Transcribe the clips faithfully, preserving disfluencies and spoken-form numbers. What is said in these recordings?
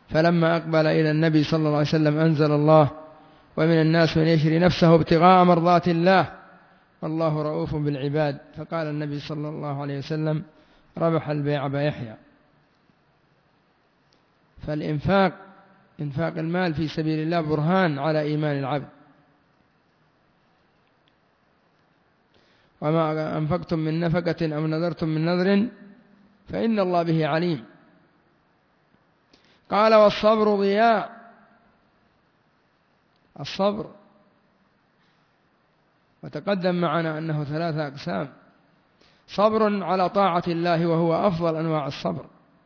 فلما أقبل إلى النبي صلى الله عليه وسلم أنزل الله: ومن الناس من يشري نفسه ابتغاء مرضات الله والله رؤوف بالعباد. فقال النبي صلى الله عليه وسلم: ربح البيع أبا يحيى. فالإنفاق، إنفاق المال في سبيل الله، برهان على إيمان العبد. وما أنفقتم من نفقة أو نذرتم من نذر فإن الله به عليم. قال: والصبر ضياء. الصبر، وتقدم معنا أنه ثلاثة أقسام: صبر على طاعة الله وهو أفضل أنواع الصبر،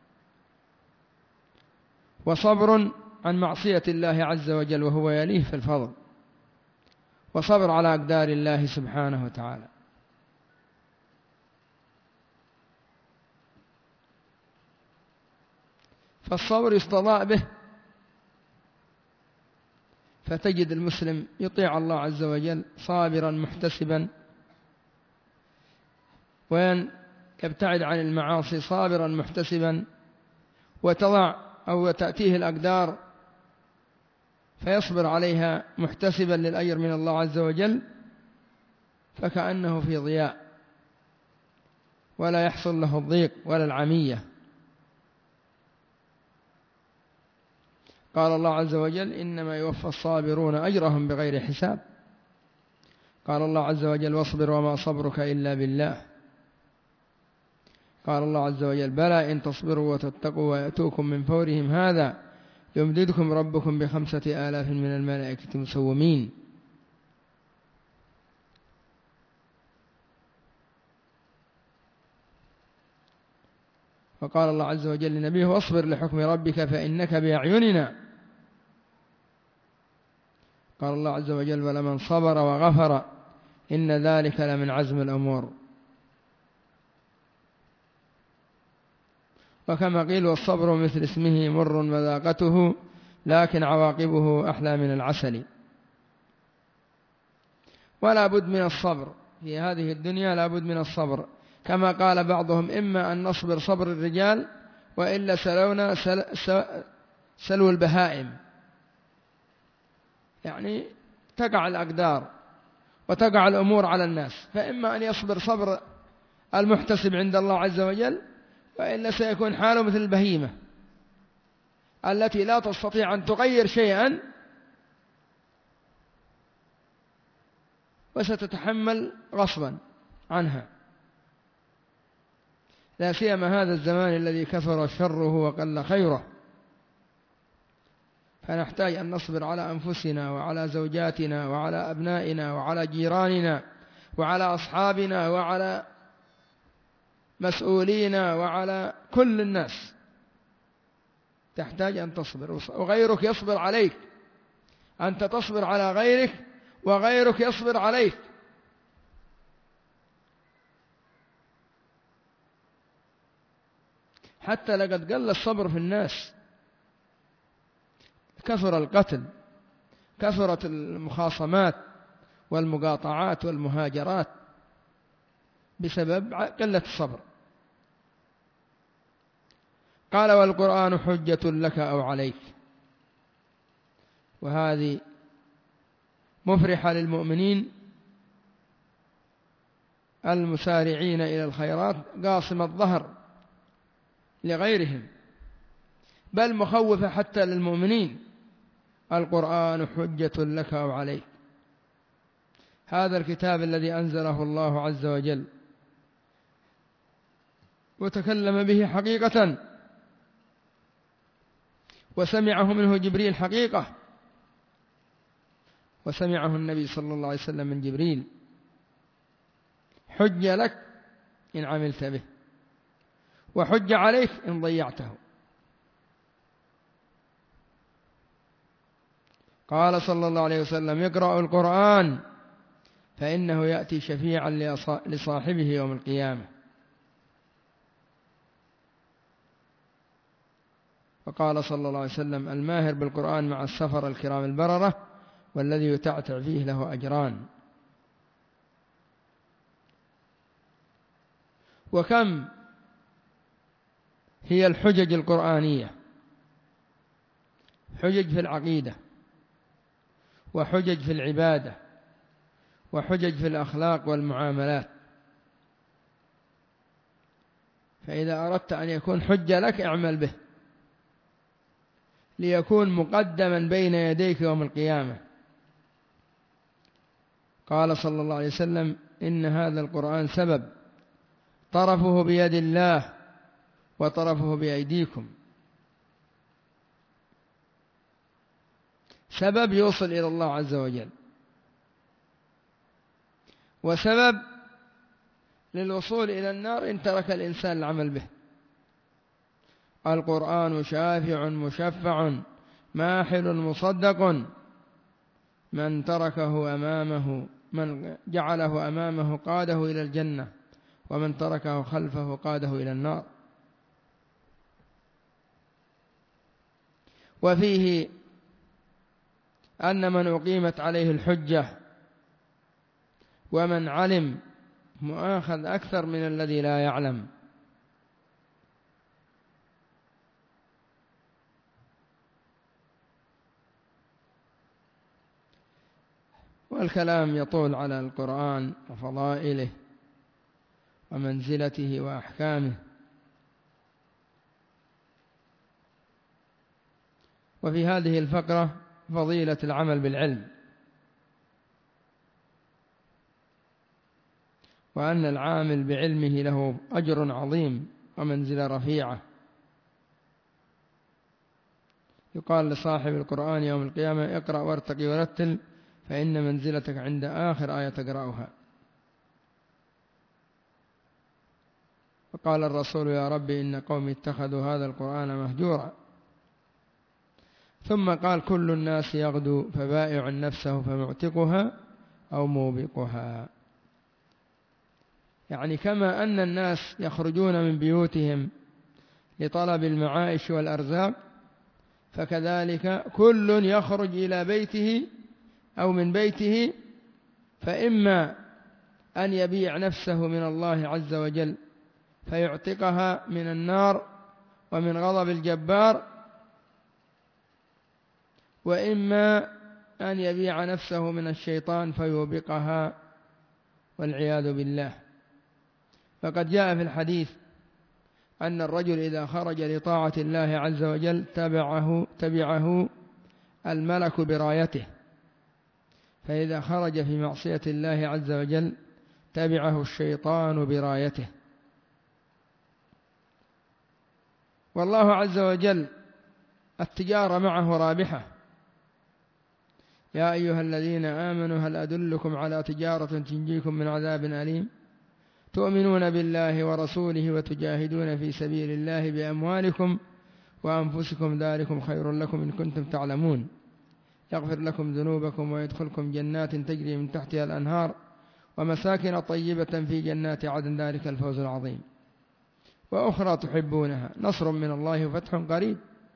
وصبر عن معصية الله عز وجل وهو يليه في الفضل، وصبر على أقدار الله سبحانه وتعالى. فالصبر يستضاء به، فتجد المسلم يطيع الله عز وجل صابرا محتسبا، وين يبتعد عن المعاصي صابرا محتسبا، وتضع أو تأتيه الأقدار فيصبر عليها محتسبا للأجر من الله عز وجل، فكأنه في ضياء ولا يحصل له الضيق ولا العمية. قال الله عز وجل: إنما يوفى الصابرون أجرهم بغير حساب. قال الله عز وجل: واصبر وما صبرك إلا بالله. قال الله عز وجل: بلى إن تصبروا وتتقوا ويأتوكم من فورهم هذا يمددكم ربكم بخمسة آلاف من الملائكة مسومين. وقال الله عز وجل لنبيه: واصبر لحكم ربك فإنك بأعيننا. قال الله عز وجل: ولمن صبر وغفر إن ذلك لمن عزم الأمور. وكما قيل: والصبر مثل اسمه مر مذاقته لكن عواقبه أحلى من العسل. ولا بد من الصبر في هذه الدنيا، لا بد من الصبر، كما قال بعضهم: إما أن نصبر صبر الرجال وإلا سلونا سل سلو البهائم، يعني تقع الأقدار وتقع الأمور على الناس، فإما أن يصبر صبر المحتسب عند الله عز وجل، وإلا سيكون حاله مثل البهيمة التي لا تستطيع أن تغير شيئا وستتحمل غصبا عنها. لا سيما هذا الزمان الذي كثر شره وقل خيره، فنحتاج أن نصبر على أنفسنا وعلى زوجاتنا وعلى أبنائنا وعلى جيراننا وعلى أصحابنا وعلى مسؤولينا وعلى كل الناس. تحتاج أن تصبر، وغيرك يصبر عليك، أنت تصبر على غيرك وغيرك يصبر عليك. حتى لقد قل الصبر في الناس، كثر القتل، كثرت المخاصمات والمقاطعات والمهاجرات بسبب قلة الصبر. قال: والقرآن حجة لك أو عليك. وهذه مفرحة للمؤمنين المسارعين إلى الخيرات قاصم الظهر لغيرهم، بل مخوفة حتى للمؤمنين: القرآن حجة لك أو عليك. هذا الكتاب الذي أنزله الله عز وجل وتكلم به حقيقة، وسمعه منه جبريل حقيقة، وسمعه النبي صلى الله عليه وسلم من جبريل، حج لك إن عملت به، وحج عليك إن ضيعته. قال صلى الله عليه وسلم: اقرأوا القرآن فإنه يأتي شفيعا لصاحبه يوم القيامة. وقال صلى الله عليه وسلم: الماهر بالقرآن مع السفر الكرام البررة والذي يتعتع فيه له أجران. وكم هي الحجج القرآنية حجج في العقيدة، وحجج في العبادة، وحجج في الأخلاق والمعاملات. فإذا أردت أن يكون حجة لك اعمل به ليكون مقدما بين يديك يوم القيامة. قال صلى الله عليه وسلم: إن هذا القرآن سبب طرفه بيد الله وطرفه بأيديكم. سبب يوصل إلى الله عز وجل، وسبب للوصول إلى النار إن ترك الإنسان العمل به. القرآن شافع مشفع ماحل مصدق، من تركه أمامه من جعله أمامه قاده إلى الجنة، ومن تركه خلفه قاده إلى النار. وفيه أن من أقيمت عليه الحجة ومن علم مؤاخذ أكثر من الذي لا يعلم. والكلام يطول على القرآن وفضائله ومنزلته وأحكامه. وفي هذه الفقرة فضيلة العمل بالعلم، وأن العامل بعلمه له أجر عظيم ومنزلة رفيعة. يقال لصاحب القرآن يوم القيامة: اقرأ وارتقي ورتل فإن منزلتك عند آخر آية تقرأها. فقال الرسول: يا رب إن قومي اتخذوا هذا القرآن مهجورا. ثم قال: كل الناس يغدو فبائع نفسه فمعتقها أو موبقها. يعني كما أن الناس يخرجون من بيوتهم لطلب المعائش والأرزاق، فكذلك كل يخرج إلى بيته أو من بيته، فإما أن يبيع نفسه من الله عز وجل فيعتقها من النار ومن غضب الجبار، وإما أن يبيع نفسه من الشيطان فيوبقها والعياذ بالله. فقد جاء في الحديث أن الرجل إذا خرج لطاعة الله عز وجل تبعه, تبعه الملك برايته، فإذا خرج في معصية الله عز وجل تبعه الشيطان برايته. والله عز وجل التجارة معه رابحة. يا أيها الذين آمنوا هل أدلكم على تجارة تنجيكم من عذاب أليم تؤمنون بالله ورسوله وتجاهدون في سبيل الله بأموالكم وأنفسكم ذلكم خير لكم إن كنتم تعلمون يغفر لكم ذنوبكم ويدخلكم جنات تجري من تحتها الأنهار ومساكن طيبة في جنات عدن ذلك الفوز العظيم وأخرى تحبونها نصر من الله وفتح قريب.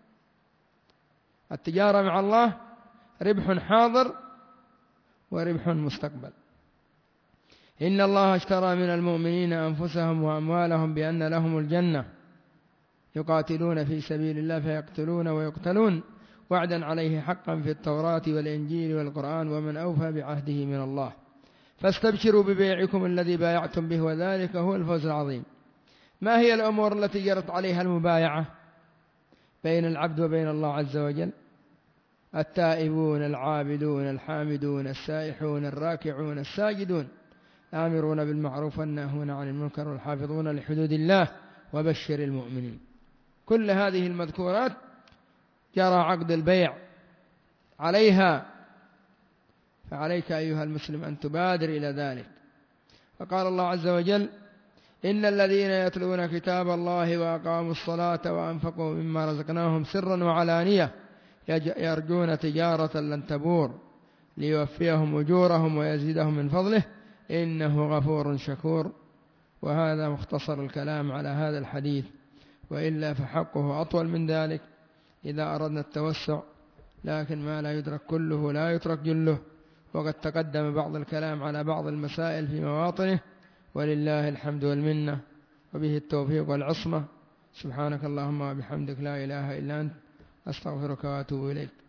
التجارة مع الله ربح حاضر وربح مستقبل. إن الله اشترى من المؤمنين أنفسهم وأموالهم بأن لهم الجنة يقاتلون في سبيل الله فيقتلون ويقتلون وعدا عليه حقا في التوراة والإنجيل والقرآن ومن أوفى بعهده من الله فاستبشروا ببيعكم الذي بايعتم به وذلك هو الفوز العظيم. ما هي الأمور التي جرت عليها المبايعة بين العبد وبين الله عز وجل؟ التائبون العابدون الحامدون السائحون الراكعون الساجدون آمرون بالمعروف والناهون عن المنكر والحافظون لحدود الله وبشر المؤمنين. كل هذه المذكورات جرى عقد البيع عليها، فعليك أيها المسلم أن تبادر إلى ذلك. فقال الله عز وجل: إن الذين يتلون كتاب الله وأقاموا الصلاة وأنفقوا مما رزقناهم سرا وعلانية يرجون تجارة لن تبور ليوفيهم أجورهم ويزيدهم من فضله إنه غفور شكور. وهذا مختصر الكلام على هذا الحديث، وإلا فحقه أطول من ذلك إذا أردنا التوسع، لكن ما لا يدرك كله لا يترك جله. وقد تقدم بعض الكلام على بعض المسائل في مواطنه، ولله الحمد والمنة وبه التوفيق والعصمة. سبحانك اللهم وبحمدك لا إله إلا أنت أستغفرك وأتوب إليك.